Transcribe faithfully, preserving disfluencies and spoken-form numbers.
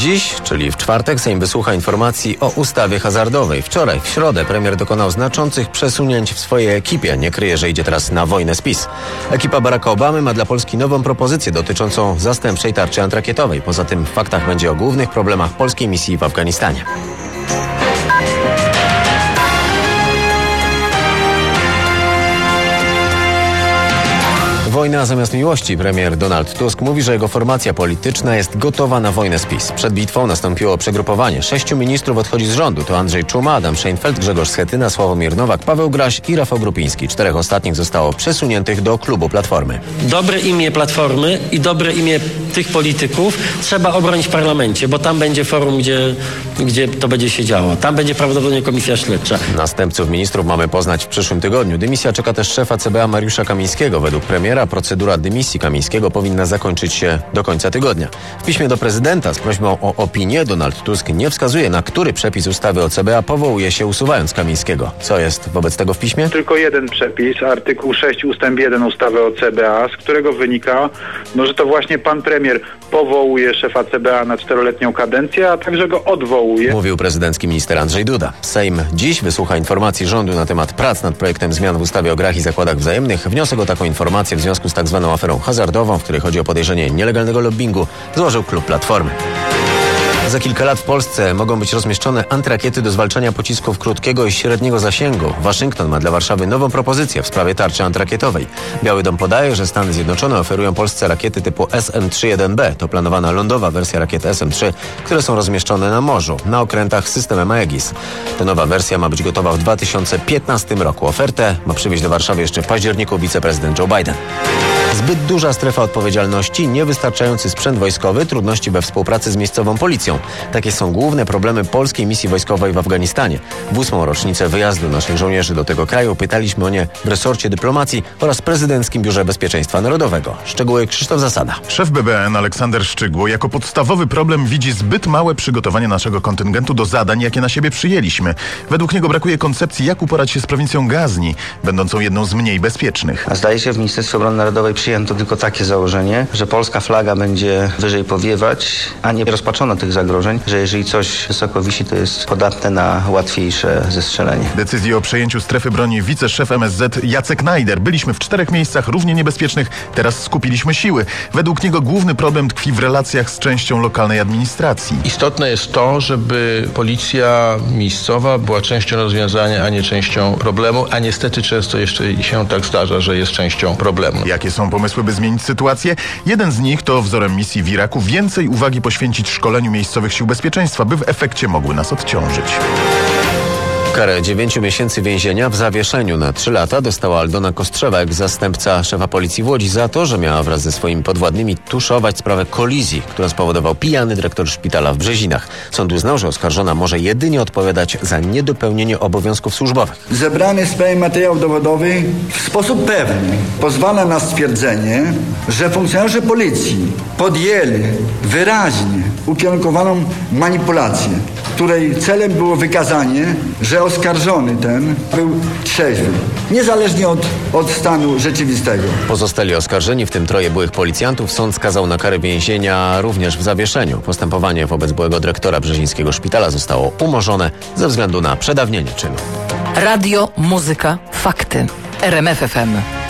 Dziś, czyli w czwartek, Sejm wysłucha informacji o ustawie hazardowej. Wczoraj, w środę, premier dokonał znaczących przesunięć w swojej ekipie. Nie kryje, że idzie teraz na wojnę z PiS. Ekipa Baracka Obamy ma dla Polski nową propozycję dotyczącą zastępczej tarczy antyrakietowej. Poza tym w faktach będzie o głównych problemach polskiej misji w Afganistanie. Wojna zamiast miłości. Premier Donald Tusk mówi, że jego formacja polityczna jest gotowa na wojnę z PiS. Przed bitwą nastąpiło przegrupowanie. Sześciu ministrów odchodzi z rządu. To Andrzej Czuma, Adam Szejnfeld, Grzegorz Schetyna, Sławomir Nowak, Paweł Graś i Rafał Grupiński. Czterech ostatnich zostało przesuniętych do klubu Platformy. Dobre imię Platformy i dobre imię tych polityków trzeba obronić w parlamencie, bo tam będzie forum, gdzie, gdzie to będzie się działo. Tam będzie prawdopodobnie komisja śledcza. Następców ministrów mamy poznać w przyszłym tygodniu. Dymisja czeka też szefa C B A Mariusza Kamińskiego. Według premiera procedura dymisji Kamińskiego powinna zakończyć się do końca tygodnia. W piśmie do prezydenta z prośbą o opinię Donald Tusk nie wskazuje, na który przepis ustawy o C B A powołuje się, usuwając Kamińskiego. Co jest wobec tego w piśmie? Tylko jeden przepis, artykuł sześć ustęp jeden ustawy o C B A, z którego wynika, no, że to właśnie pan premier powołuje szefa C B A na czteroletnią kadencję, a także go odwołuje. Mówił prezydencki minister Andrzej Duda. Sejm dziś wysłucha informacji rządu na temat prac nad projektem zmian w ustawie o grach i zakładach wzajemnych. Wniosek o taką informację w związku z tak zwaną aferą hazardową, w której chodzi o podejrzenie nielegalnego lobbingu, złożył klub Platformy. Za kilka lat w Polsce mogą być rozmieszczone antyrakiety do zwalczania pocisków krótkiego i średniego zasięgu. Waszyngton ma dla Warszawy nową propozycję w sprawie tarczy antyrakietowej. Biały Dom podaje, że Stany Zjednoczone oferują Polsce rakiety typu S M trzy jeden B. To planowana lądowa wersja rakiet S M trzy, które są rozmieszczone na morzu, na okrętach systemem Aegis. Ta nowa wersja ma być gotowa w dwa tysiące piętnastym roku. Ofertę ma przywieźć do Warszawy jeszcze w październiku wiceprezydent Joe Biden. Zbyt duża strefa odpowiedzialności, niewystarczający sprzęt wojskowy, trudności we współpracy z miejscową policją. Takie są główne problemy polskiej misji wojskowej w Afganistanie. W ósmą rocznicę wyjazdu naszych żołnierzy do tego kraju pytaliśmy o nie w resorcie dyplomacji oraz prezydenckim Biurze Bezpieczeństwa Narodowego. Szczegóły Krzysztof Zasada. Szef B B N Aleksander Szczygło jako podstawowy problem widzi zbyt małe przygotowanie naszego kontyngentu do zadań, jakie na siebie przyjęliśmy. Według niego brakuje koncepcji, jak uporać się z prowincją Gazni, będącą jedną z mniej bezpiecznych. A zdaje się, w Ministerstwie Obrony Narodowej przyjęto tylko takie założenie, że polska flaga będzie wyżej powiewać, a nie rozpatrzono tych zagrożeń, że jeżeli coś wysoko wisi, to jest podatne na łatwiejsze zestrzelenie. Decyzję o przejęciu strefy broni wiceszef M S Z Jacek Najder. Byliśmy w czterech miejscach równie niebezpiecznych, teraz skupiliśmy siły. Według niego główny problem tkwi w relacjach z częścią lokalnej administracji. Istotne jest to, żeby policja miejscowa była częścią rozwiązania, a nie częścią problemu, a niestety często jeszcze się tak zdarza, że jest częścią problemu. Jakie są pomysły, by zmienić sytuację? Jeden z nich to wzorem misji w Iraku więcej uwagi poświęcić szkoleniu miejscowych sił bezpieczeństwa, by w efekcie mogły nas odciążyć. Karę dziewięciu miesięcy więzienia w zawieszeniu na trzy lata dostała Aldona Kostrzewek, zastępca szefa policji w Łodzi, za to, że miała wraz ze swoimi podwładnymi tuszować sprawę kolizji, którą spowodował pijany dyrektor szpitala w Brzezinach. Sąd uznał, że oskarżona może jedynie odpowiadać za niedopełnienie obowiązków służbowych. Zebrany sprawie materiał dowodowy w sposób pewny pozwala na stwierdzenie, że funkcjonariusze policji podjęli wyraźnie ukierunkowaną manipulację, której celem było wykazanie, że oskarżony ten był trzeźwy, niezależnie od, od stanu rzeczywistego. Pozostali oskarżeni, w tym troje byłych policjantów, sąd skazał na karę więzienia również w zawieszeniu. Postępowanie wobec byłego dyrektora brzezińskiego szpitala zostało umorzone ze względu na przedawnienie czynu. Radio, muzyka, fakty. R M F F M.